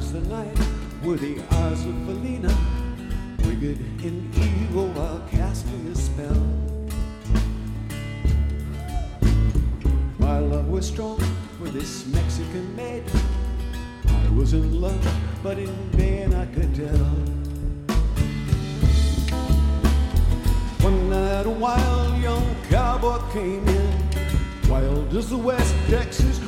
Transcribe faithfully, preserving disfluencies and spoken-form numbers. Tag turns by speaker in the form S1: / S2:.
S1: as the night were the eyes of Felina, wicked and evil while casting a spell. My love was strong for this Mexican maid. I was in love, but in vain I could tell. One night a wild young cowboy came in, wild as the West Texas